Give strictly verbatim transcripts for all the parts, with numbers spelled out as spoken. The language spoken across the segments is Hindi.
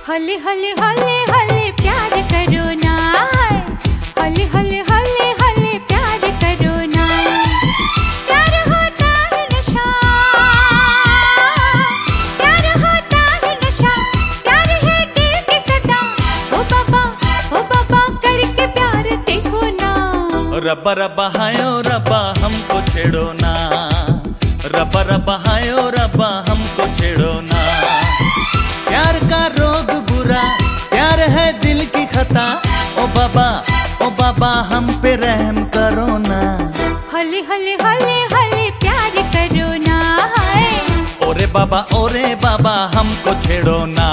हले हले हले हले प्यार करो ना, हले हले हले हले प्यार करो ना। प्यार होता है नशा, प्यार होता है नशा, प्यार है दिल की सदा। ओ बाबा ओ बाबा करके प्यार देखो ना। रब्बा रब्बा हायो रब्बा हमको छेड़ो ना, रब्बा रब्बा हायो रब्बा हमको छेड़ो ना। प्यार का रोग बुरा, प्यार है दिल की खता। ओ बाबा ओ बाबा हम पे रहम करो ना। हले हले हले हले प्यार करो ना। ओरे बाबा ओरे बाबा हमको छेड़ो ना।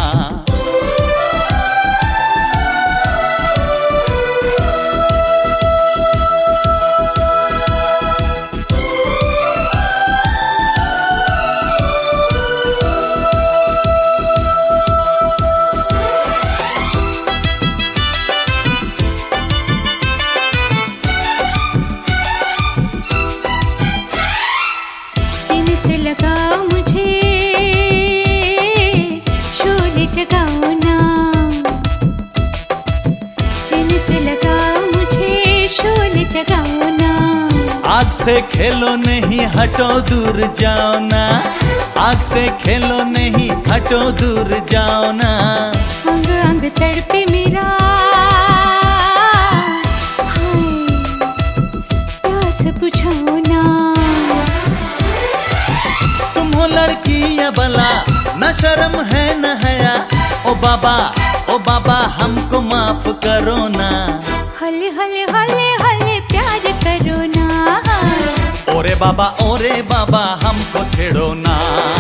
से लगाओ मुझे, शोले जगाओ ना। सीने से लगाओ मुझे, शोले जगाओ ना। आग से खेलो नहीं हटो दूर जाओ ना, आग से खेलो नहीं हटो दूर जाओ ना। अंग अंग तड़पे मेरा, हाय प्यास बुझाओ ना। लड़की या बला न शर्म है न हया। ओ बाबा ओ बाबा हमको माफ करो ना। हले हले हले हले प्यार करो ना। ओरे बाबा ओरे बाबा हमको छेड़ो ना।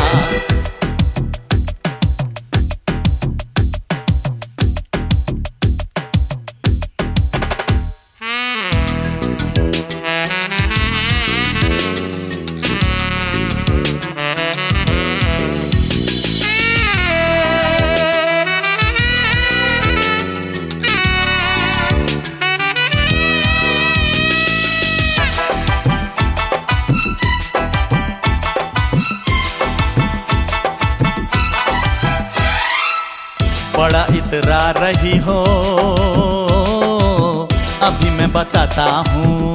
बड़ा इतरा रही हो अभी मैं बताता हूँ,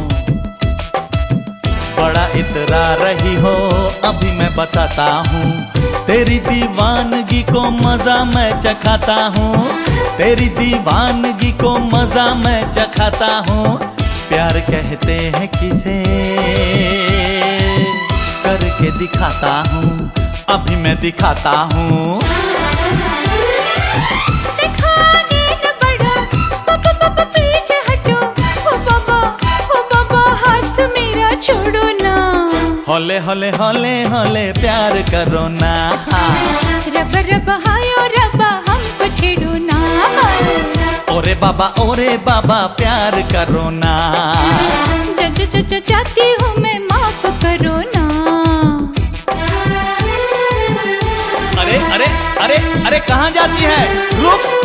बड़ा इतरा रही हो अभी मैं बताता हूँ। तेरी दीवानगी को मजा मैं चखाता हूँ, तेरी दीवानगी को मजा मैं चखाता हूँ। प्यार कहते हैं किसे करके दिखाता हूँ, अभी मैं दिखाता हूँ। हौले हौले हौले हौले प्यार करो ना। रब्बा रब्बा हायो रब्बा हमको छेड़ो ना। ओरे बाबा ओरे बाबा प्यार करो ना। जज जज जाती हूँ मैं माफ करो ना। अरे अरे अरे अरे कहाँ जाती है? रुक।